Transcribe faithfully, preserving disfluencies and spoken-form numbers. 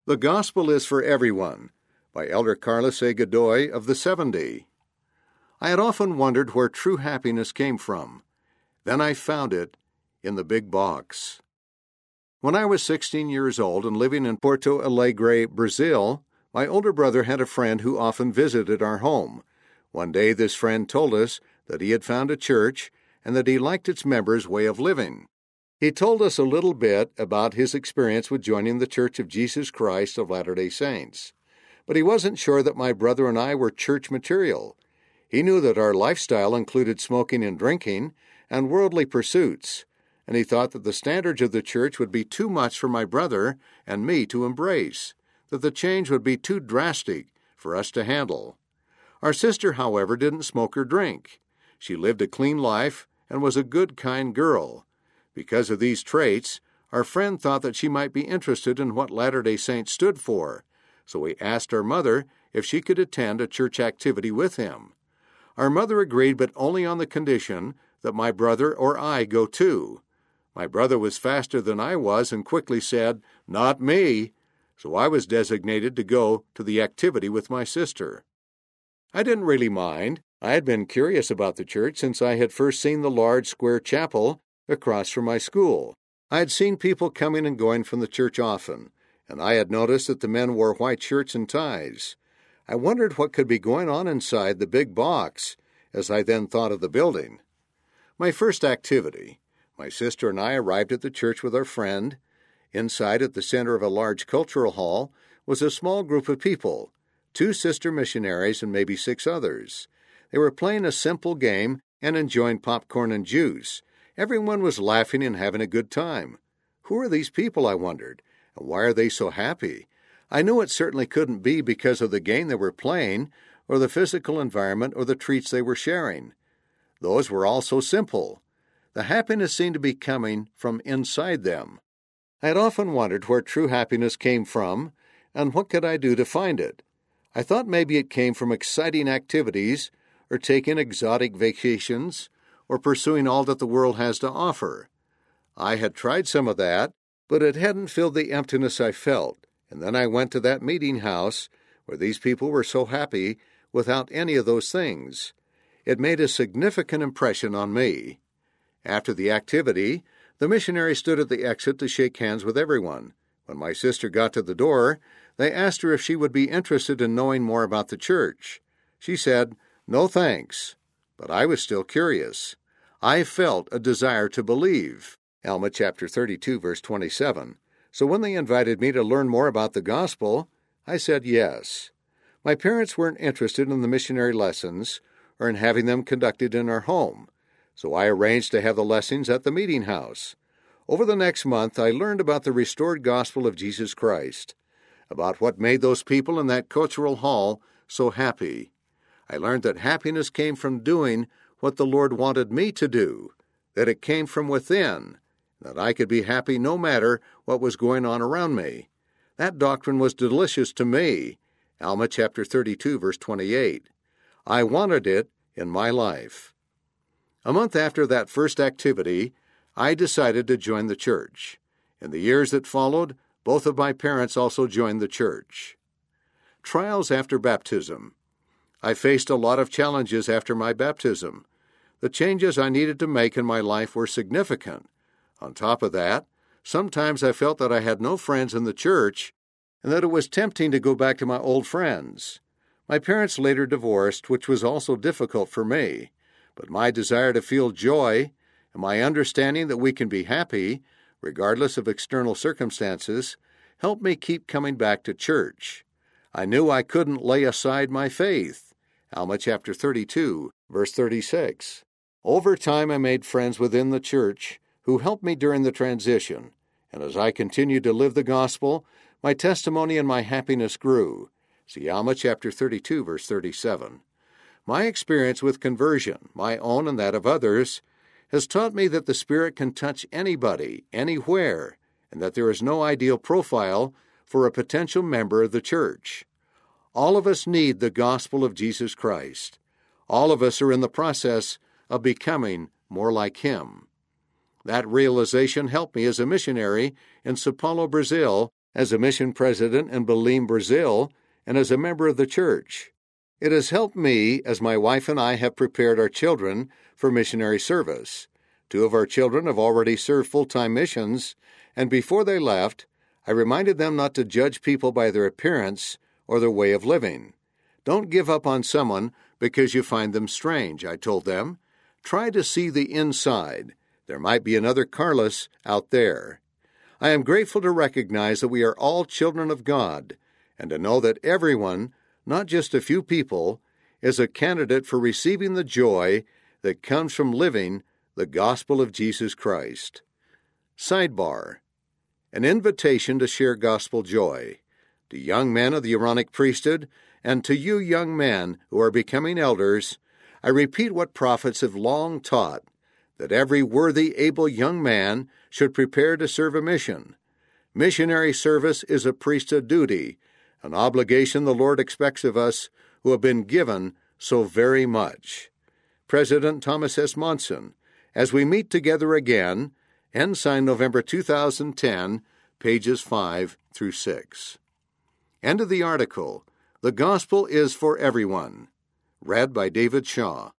The Gospel is for Everyone by Elder Carlos A. Godoy of the seventy. I had often wondered where true happiness came from. Then I found it in the big box. When I was sixteen years old and living in Porto Alegre, Brazil, my older brother had a friend who often visited our home. One day this friend told us that he had found a church and that he liked its members' way of living. He told us a little bit about his experience with joining the Church of Jesus Christ of Latter-day Saints. But he wasn't sure that my brother and I were church material. He knew that our lifestyle included smoking and drinking and worldly pursuits, and he thought that the standards of the church would be too much for my brother and me to embrace, that the change would be too drastic for us to handle. Our sister, however, didn't smoke or drink. She lived a clean life and was a good, kind girl. Because of these traits, our friend thought that she might be interested in what Latter-day Saints stood for, so we asked our mother if she could attend a church activity with him. Our mother agreed, but only on the condition that my brother or I go too. My brother was faster than I was and quickly said, "Not me," so I was designated to go to the activity with my sister. I didn't really mind. I had been curious about the church since I had first seen the large square chapel across from my school. I had seen people coming and going from the church often, and I had noticed that the men wore white shirts and ties. I wondered what could be going on inside the big box, as I then thought of the building. My first activity. My sister and I arrived at the church with our friend. Inside, at the center of a large cultural hall, was a small group of people, two sister missionaries and maybe six others. They were playing a simple game and enjoying popcorn and juice. Everyone was laughing and having a good time. Who are these people, I wondered, and why are they so happy? I knew it certainly couldn't be because of the game they were playing, or the physical environment, or the treats they were sharing. Those were all so simple. The happiness seemed to be coming from inside them. I had often wondered where true happiness came from, and what could I do to find it. I thought maybe it came from exciting activities, or taking exotic vacations, or pursuing all that the world has to offer. I had tried some of that, but it hadn't filled the emptiness I felt, and then I went to that meeting house where these people were so happy without any of those things. It made a significant impression on me. After the activity, the missionary stood at the exit to shake hands with everyone. When my sister got to the door, they asked her if she would be interested in knowing more about the church. She said, "No thanks." But I was still curious. I felt a desire to believe. Alma chapter thirty-two, verse twenty-seven. So when they invited me to learn more about the gospel, I said yes. My parents weren't interested in the missionary lessons or in having them conducted in our home, so I arranged to have the lessons at the meeting house. Over the next month, I learned about the restored gospel of Jesus Christ, about what made those people in that cultural hall so happy. I learned that happiness came from doing what the Lord wanted me to do, that it came from within, that I could be happy no matter what was going on around me. That doctrine was delicious to me. Alma chapter thirty-two, verse twenty-eight. I wanted it in my life. A month after that first activity, I decided to join the church. In the years that followed, both of my parents also joined the church. Trials after baptism. I faced a lot of challenges after my baptism. The changes I needed to make in my life were significant. On top of that, sometimes I felt that I had no friends in the church and that it was tempting to go back to my old friends. My parents later divorced, which was also difficult for me, but my desire to feel joy and my understanding that we can be happy, regardless of external circumstances, helped me keep coming back to church. I knew I couldn't lay aside my faith. Alma chapter thirty-two, verse thirty-six. Over time I made friends within the church who helped me during the transition, and as I continued to live the gospel, my testimony and my happiness grew. See Alma chapter thirty-two, verse thirty-seven. My experience with conversion, my own and that of others, has taught me that the Spirit can touch anybody, anywhere, and that there is no ideal profile for a potential member of the church. All of us need the gospel of Jesus Christ. All of us are in the process of becoming more like Him. That realization helped me as a missionary in Sao Paulo, Brazil, as a mission president in Belém, Brazil, and as a member of the church. It has helped me as my wife and I have prepared our children for missionary service. Two of our children have already served full-time missions, and before they left, I reminded them not to judge people by their appearance or their way of living. Don't give up on someone because you find them strange, I told them. Try to see the inside. There might be another Carlos out there. I am grateful to recognize that we are all children of God, and to know that everyone, not just a few people, is a candidate for receiving the joy that comes from living the gospel of Jesus Christ. Sidebar: an invitation to share gospel joy. To young men of the Aaronic priesthood, and to you young men who are becoming elders, I repeat what prophets have long taught, that every worthy, able young man should prepare to serve a mission. Missionary service is a priesthood duty, an obligation the Lord expects of us who have been given so very much. President Thomas S. Monson, as we meet together again, Ensign, November two thousand ten, pages five through six. End of the article. The Gospel is for Everyone. Read by David Shaw.